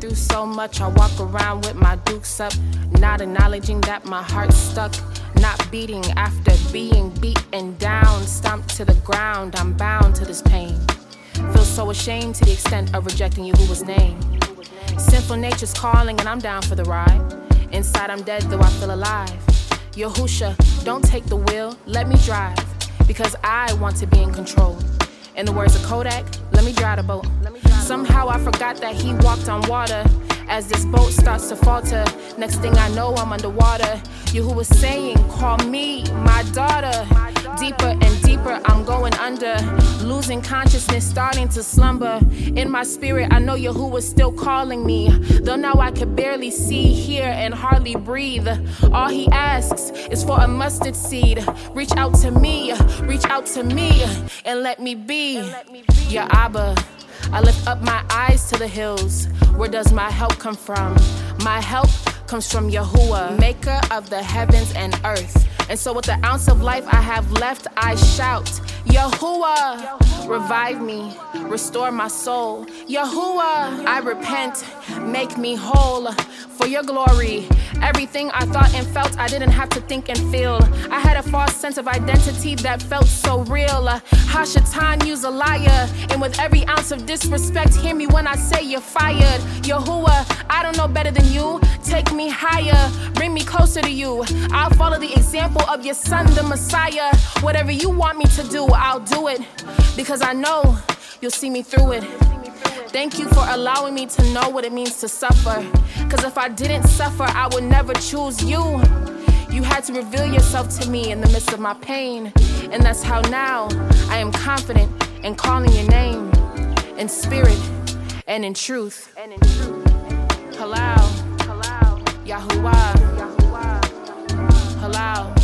through so much, I walk around with my dukes up, not acknowledging that my heart's stuck, not beating after being beaten down, stomped to the ground. I'm bound to this pain. Feel so ashamed to the extent of rejecting you who was named. Sinful nature's calling and I'm down for the ride. Inside I'm dead though I feel alive. Yahusha, don't take the wheel, let me drive, because I want to be in control. In the words of Kodak, let me drive the boat. Somehow I forgot that he walked on water. As this boat starts to falter, next thing I know I'm underwater. You who was saying, call me my daughter. Deeper and deeper I'm going under, losing consciousness, starting to slumber. In my spirit I know you who was still calling me, though now I could barely see, hear, and hardly breathe. All he asks is for a mustard seed. Reach out to me, and let me be your Abba. I lift up my eyes to the hills. Where does my help come from? My help comes from Yahuwah, maker of the heavens and earth. And so with the ounce of life I have left, I shout, Yahuwah, revive me, restore my soul. Yahuwah, I repent, make me whole for your glory. Everything I thought and felt, I didn't have to think and feel. I had a false sense of identity that felt so real. Hashatan, you's a liar. And with every ounce of disrespect, hear me when I say you're fired. Yahuwah, I don't know better than you. Take me higher, bring me closer to you. I'll follow the example of your son, the Messiah. Whatever you want me to do, I'll do it, because I know you'll see me through it. Thank you for allowing me to know what it means to suffer, because if I didn't suffer, I would never choose you. You had to reveal yourself to me in the midst of my pain, and that's how now I am confident in calling your name, in spirit and in truth. Halal, Yahuwah, Halal.